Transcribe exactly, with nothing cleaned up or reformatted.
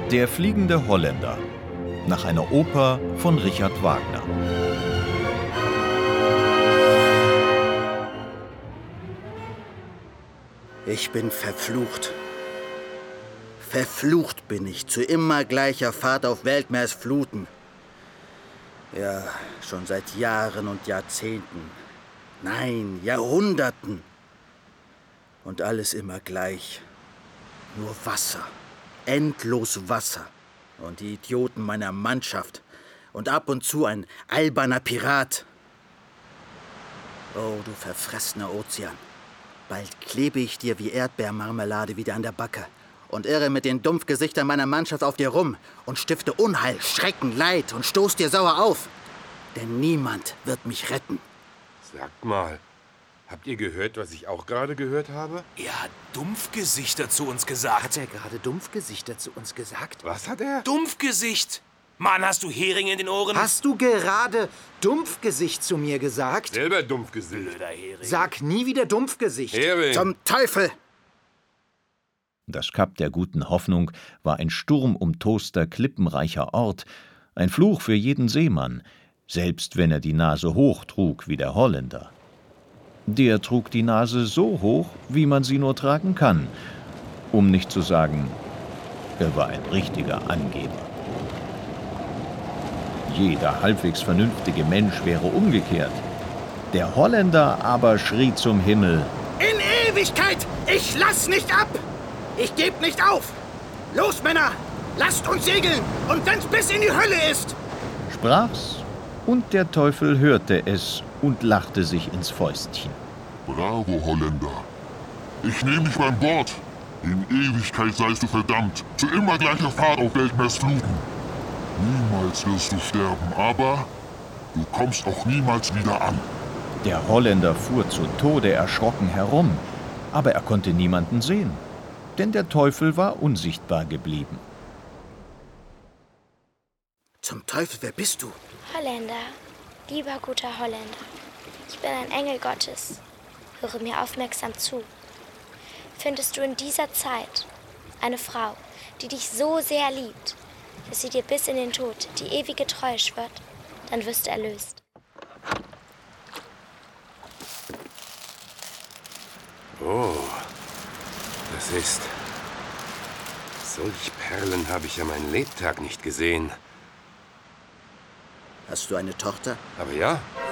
Der fliegende Holländer, nach einer Oper von Richard Wagner. Ich bin verflucht. Verflucht bin ich, zu immer gleicher Fahrt auf Weltmeeresfluten. Ja, schon seit Jahren und Jahrzehnten. Nein, Jahrhunderten. Und alles immer gleich. Nur Wasser. Endlos Wasser. Und die Idioten meiner Mannschaft. Und ab und zu ein alberner Pirat. Oh, du verfressener Ozean. Bald klebe ich dir wie Erdbeermarmelade wieder an der Backe und irre mit den Dumpfgesichtern meiner Mannschaft auf dir rum und stifte Unheil, Schrecken, Leid und stoß dir sauer auf. Denn niemand wird mich retten. Sagt mal, habt ihr gehört, was ich auch gerade gehört habe? Er hat Dumpfgesichter zu uns gesagt. Hat er gerade Dumpfgesichter zu uns gesagt? Was hat er? Dumpfgesicht! Mann, hast du Heringe in den Ohren? Hast du gerade Dumpfgesicht zu mir gesagt? Selber Dumpfgesicht. Blöder Hering. Sag nie wieder Dumpfgesicht. Hering. Zum Teufel! Das Kap der guten Hoffnung war ein sturmumtoster, klippenreicher Ort, ein Fluch für jeden Seemann, selbst wenn er die Nase hoch trug wie der Holländer. Der trug die Nase so hoch, wie man sie nur tragen kann, um nicht zu sagen, er war ein richtiger Angeber. Jeder halbwegs vernünftige Mensch wäre umgekehrt. Der Holländer aber schrie zum Himmel: In Ewigkeit! Ich lass nicht ab! Ich geb nicht auf! Los, Männer! Lasst uns segeln! Und wenn's bis in die Hölle ist! Sprach's, und der Teufel hörte es und lachte sich ins Fäustchen. Bravo, Holländer. Ich nehme dich beim Bord. In Ewigkeit seist du verdammt, zu immer gleicher Fahrt auf Weltmeeresfluten. Niemals wirst du sterben, aber du kommst auch niemals wieder an. Der Holländer fuhr zu Tode erschrocken herum, aber er konnte niemanden sehen, denn der Teufel war unsichtbar geblieben. Zum Teufel, wer bist du? Holländer, lieber guter Holländer, ich bin ein Engel Gottes. Höre mir aufmerksam zu. Findest du in dieser Zeit eine Frau, die dich so sehr liebt, dass sie dir bis in den Tod die ewige Treue schwört, dann wirst du erlöst. Oh, das ist... Solch Perlen habe ich ja meinen Lebtag nicht gesehen. Hast du eine Tochter? Aber ja,